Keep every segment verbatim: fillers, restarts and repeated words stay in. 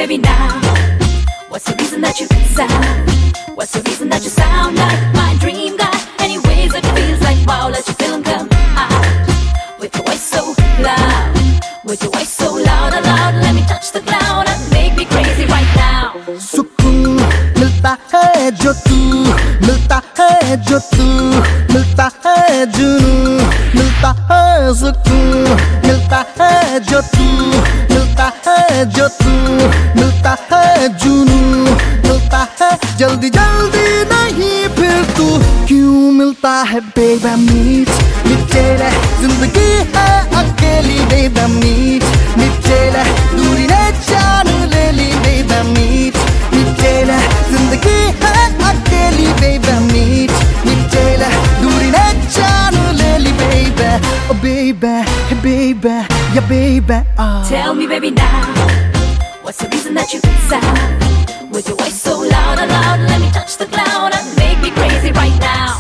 baby now. What's the reason that you sound? What's the reason that you sound like my dream guy? Anyways, it feels like wow, let your feeling come out. With your voice so loud, with your voice so loud, loud. Let me touch the cloud and make me crazy right now. सुकून मिलता है जो तू मिलता है जो तू मिलता है जुनून मिलता है सुकून मिलता है जो तू मिलता है जो तू मिलता है जुनून मिलता है जल्दी जल्दी नहीं फिर तू क्यों मिलता है बेबी मीट मिटेला जिंदगी है अकेली बेबी मीट मिटेला दूरी ने जान ले ली बेबी मीट मिटेला जिंदगी है अकेली बेबी मीट मिटेला दूरी ने जान ले ली baby oh baby hey baby yeah baby oh. Tell me baby now, what's the reason that you sound? With your voice so loud, loud, let me touch the cloud and make me crazy right now.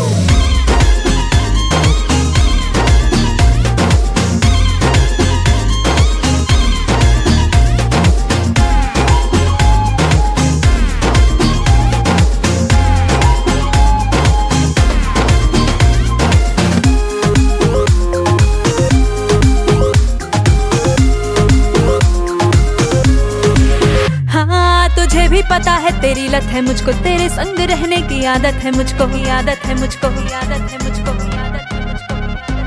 तुझे भी पता है तेरी लत है मुझको तेरे संग रहने की आदत है मुझको ही आदत है मुझको ही आदत है मुझको ही आदत है मुझको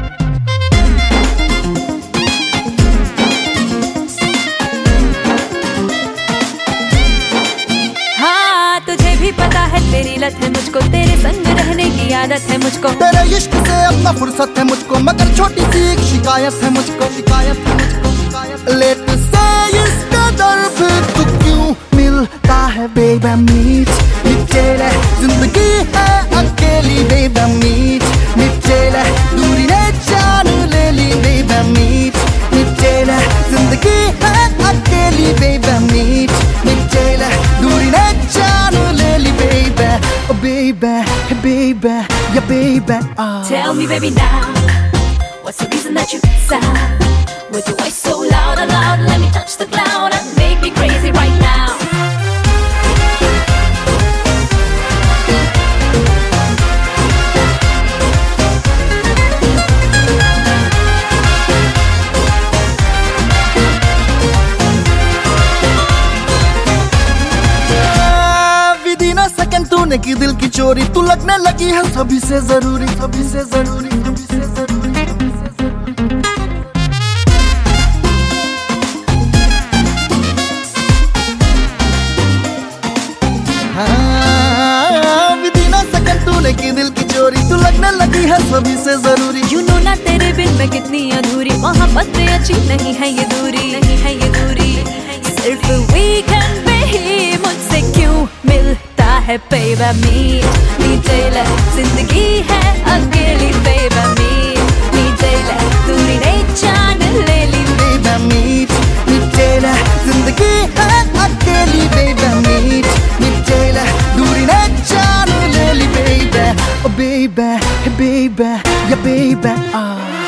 हाँ तुझे भी पता है तेरी लत है मुझको तेरे संग रहने की आदत है मुझको तेरे इश्क से अपना फुर्सत है मुझको मगर छोटी सी एक शिकायत है मुझको शिकायत है मुझको शिकायत लेट से इसका दर्द तू क्यों मिलता है बेबी मीट मिटेला जिंदगी है अकेली बेबी मीट मिटेला दूरी ने जान ले ली बेबी मीट मिटेला जिंदगी है अकेली बेबी मीट मिटेला दूरी ने जान ले ली baby oh baby hey baby yeah baby oh. Tell me baby now, what's the reason that you sound? With your voice so loud, loud, let me touch the cloud and make me crazy right now. तूने की दिल की चोरी तू लगने लगी है सभी से जरूरी सभी से जरूरी सभी से जरूरी हाँ विधि ना सकन तूने की दिल की चोरी तू लगने लगी है सभी से जरूरी यू नो ना तेरे बिन मैं कितनी अधूरी मोहब्बत में अच्छी नहीं है ये दूरी नहीं है ये दूरी सिर्फ वीकेंड में ही मुझसे क्यों मिलता है बेबी मीट मिटेला जिंदगी है अकेली बेबी मीट मिटेला दूरी ने जान ले ली बेबी मीट मिटेला जिंदगी है अकेली बेबी मीट मिटेला दूरी ने जान ले ली baby oh baby hey baby yeah baby oh.